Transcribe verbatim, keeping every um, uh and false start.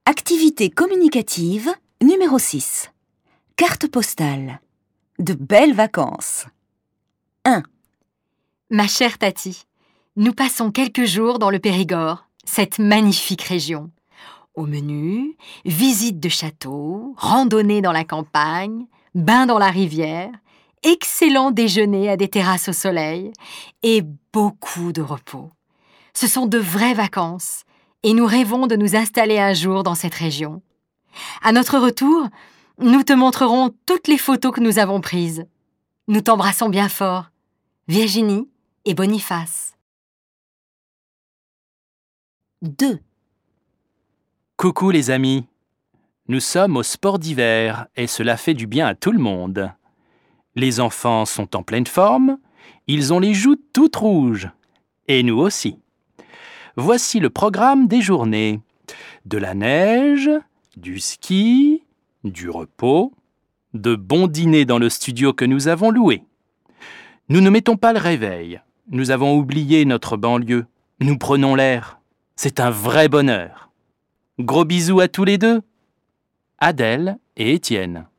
Activité communicative numéro six. Carte postale. De belles vacances. un. Ma chère Tati, nous passons quelques jours dans le Périgord, cette magnifique région. Au menu, visite de château, randonnée dans la campagne, bain dans la rivière, excellent déjeuner à des terrasses au soleil et beaucoup de repos. Ce sont de vraies vacances et nous rêvons de nous installer un jour dans cette région. À notre retour, nous te montrerons toutes les photos que nous avons prises. Nous t'embrassons bien fort. Virginie et Boniface. deux. Coucou les amis, nous sommes au sport d'hiver et cela fait du bien à tout le monde. Les enfants sont en pleine forme, ils ont les joues toutes rouges. Et nous aussi. Voici le programme des journées. De la neige, du ski, du repos, de bons dîners dans le studio que nous avons loué. Nous ne mettons pas le réveil, nous avons oublié notre banlieue. Nous prenons l'air, c'est un vrai bonheur. Gros bisous à tous les deux. Adèle et Étienne.